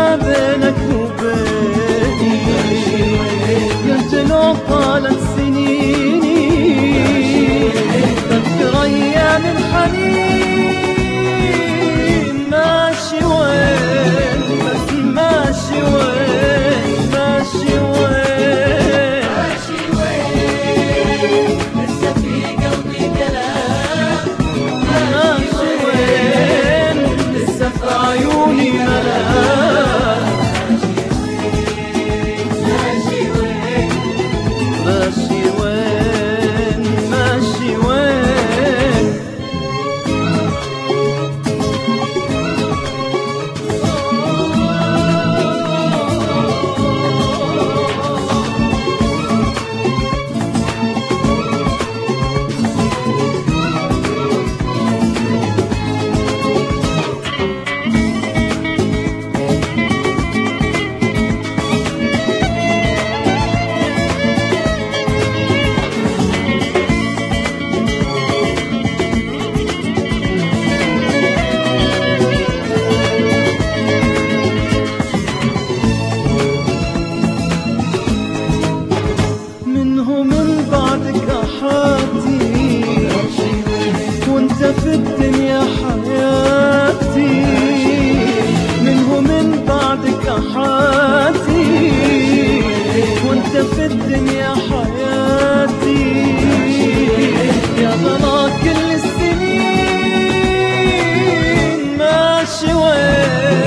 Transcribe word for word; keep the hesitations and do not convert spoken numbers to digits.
ما بينك وبيني، قلت لو طالت سنيني بذكر ايام الحنين. ماشي وين بس ماشي وين، ماشي وين، ماشي وين، لسه في قلبي كلام. ماشي وين، لسه في عيوني ملام. ماشي وين، ماشي وين، ماشي وين. منه من بعدك أحاتي، وانت في الدنيا حياتي. منه من بعدك أحاتي، وانت في الدنيا حياتي. يا ضنا كل السنين ماشي وين،